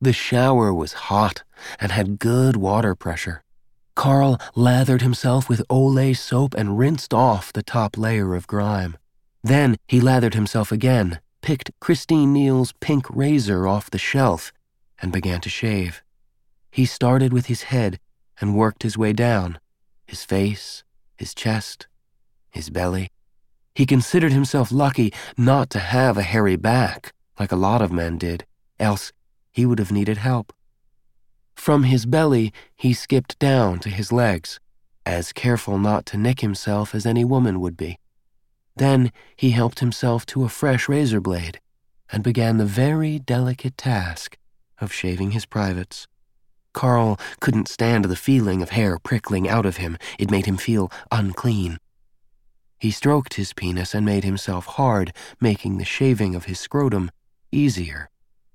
The shower was hot and had good water pressure. Carl lathered himself with Olay soap and rinsed off the top layer of grime. Then he lathered himself again, picked Christine Neal's pink razor off the shelf, and began to shave. He started with his head and worked his way down, his face, his chest, his belly. He considered himself lucky not to have a hairy back, like a lot of men did, else he would have needed help. From his belly, he skipped down to his legs, as careful not to nick himself as any woman would be. Then he helped himself to a fresh razor blade and began the very delicate task of shaving his privates. Carl couldn't stand the feeling of hair prickling out of him. It made him feel unclean. He stroked his penis and made himself hard, making the shaving of his scrotum easier.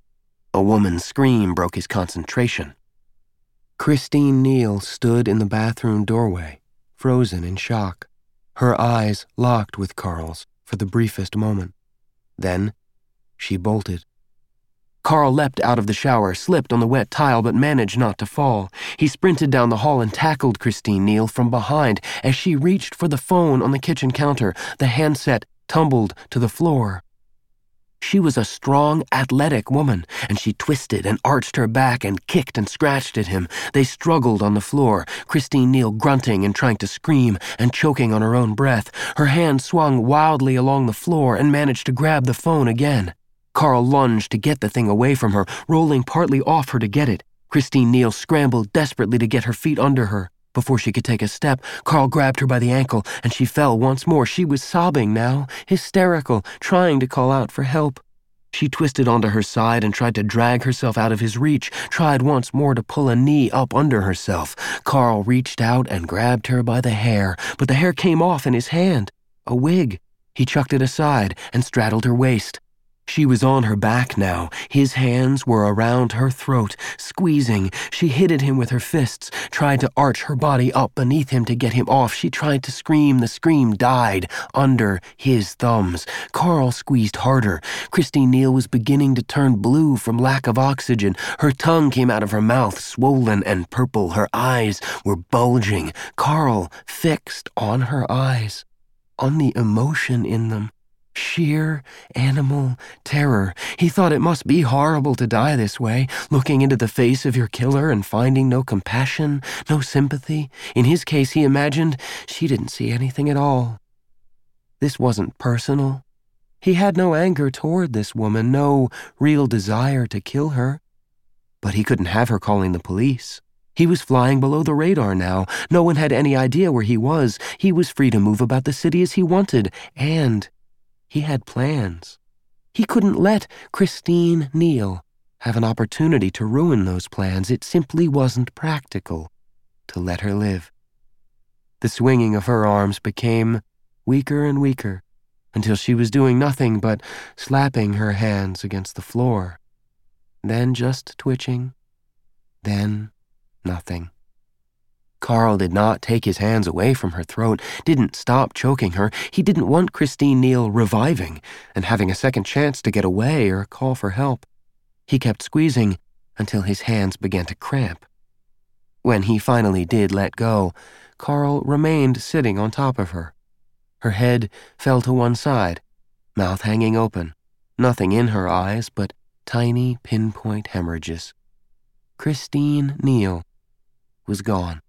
A woman's scream broke his concentration. Christine Neal stood in the bathroom doorway, frozen in shock, her eyes locked with Carl's for the briefest moment. Then she bolted. Carl leapt out of the shower, slipped on the wet tile, but managed not to fall. He sprinted down the hall and tackled Christine Neal from behind. As she reached for the phone on the kitchen counter, the handset tumbled to the floor. She was a strong, athletic woman, and she twisted and arched her back and kicked and scratched at him. They struggled on the floor, Christine Neal grunting and trying to scream and choking on her own breath. Her hand swung wildly along the floor and managed to grab the phone again. Carl lunged to get the thing away from her, rolling partly off her to get it. Christine Neal scrambled desperately to get her feet under her. Before she could take a step, Carl grabbed her by the ankle, and she fell once more. She was sobbing now, hysterical, trying to call out for help. She twisted onto her side and tried to drag herself out of his reach, tried once more to pull a knee up under herself. Carl reached out and grabbed her by the hair, but the hair came off in his hand. A wig. He chucked it aside and straddled her waist. She was on her back now. His hands were around her throat, squeezing. She hit at him with her fists, tried to arch her body up beneath him to get him off. She tried to scream. The scream died under his thumbs. Carl squeezed harder. Christine Neal was beginning to turn blue from lack of oxygen. Her tongue came out of her mouth, swollen and purple. Her eyes were bulging. Carl fixed on her eyes, on the emotion in them. Sheer animal terror. He thought it must be horrible to die this way, looking into the face of your killer and finding no compassion, no sympathy. In his case, he imagined she didn't see anything at all. This wasn't personal. He had no anger toward this woman, no real desire to kill her. But he couldn't have her calling the police. He was flying below the radar now. No one had any idea where he was. He was free to move about the city as he wanted, and he had plans. He couldn't let Christine Neal have an opportunity to ruin those plans. It simply wasn't practical to let her live. The swinging of her arms became weaker and weaker until she was doing nothing but slapping her hands against the floor, then just twitching, then nothing. Carl did not take his hands away from her throat, didn't stop choking her. He didn't want Christine Neal reviving and having a second chance to get away or call for help. He kept squeezing until his hands began to cramp. When he finally did let go, Carl remained sitting on top of her. Her head fell to one side, mouth hanging open, nothing in her eyes but tiny pinpoint hemorrhages. Christine Neal was gone.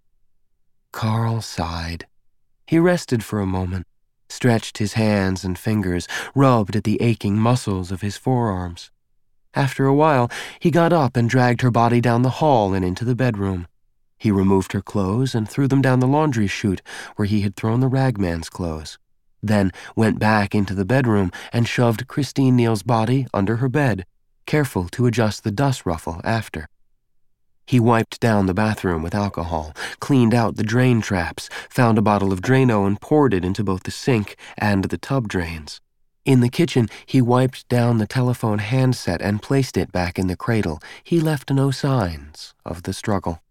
Carl sighed. He rested for a moment, stretched his hands and fingers, rubbed at the aching muscles of his forearms. After a while, he got up and dragged her body down the hall and into the bedroom. He removed her clothes and threw them down the laundry chute where he had thrown the ragman's clothes, then went back into the bedroom and shoved Christine Neal's body under her bed, careful to adjust the dust ruffle after. He wiped down the bathroom with alcohol, cleaned out the drain traps, found a bottle of Drano and poured it into both the sink and the tub drains. In the kitchen, he wiped down the telephone handset and placed it back in the cradle. He left no signs of the struggle.